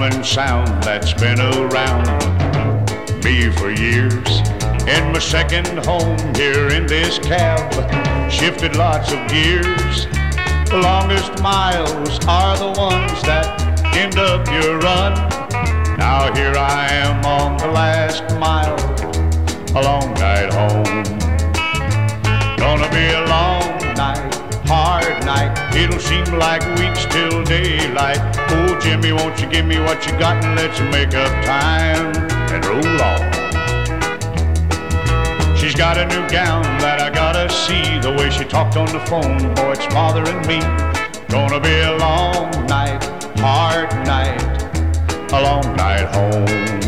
calling sound that's been around me for years. In my second home here in this cab, shifted lots of gears. The longest miles are the ones that end up your run. Now here I am on the last mile, a long night home. Gonna be a long night, hard night. It'll seem like weeks till daylight. Oh, Jimmy, won't you give me what you got and let's make up time and roll on. She's got a new gown that I gotta see. The way she talked on the phone, boy, it's bothering me. Gonna be a long night, hard night, a long night home.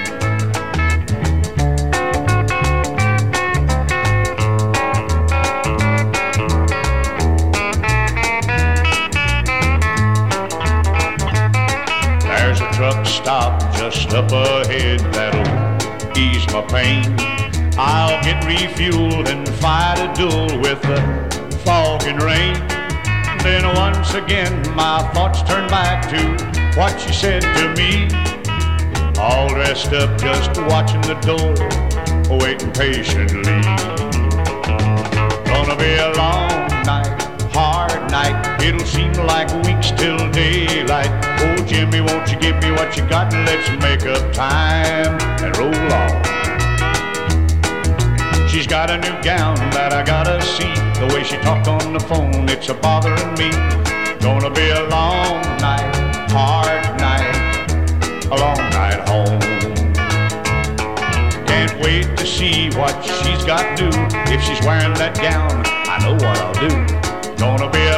There's a truck stop just up ahead that'll ease my pain. I'll get refueled and fight a duel with the fog and rain. Then once again my thoughts turn back to what she said to me. All dressed up just watching the door, waiting patiently. Gonna be a long night, hard night. It'll seem like weeks till daylight. Oh, Jimmy, won't you give me what you got and let's make up time and roll on. She's got a new gown that I gotta see. The way she talked on the phone, it's a bothering me. Gonna be a long night, hard night, a long night home. Can't wait to see what she's got new. If she's wearing that gown, I know what I'll do. Gonna be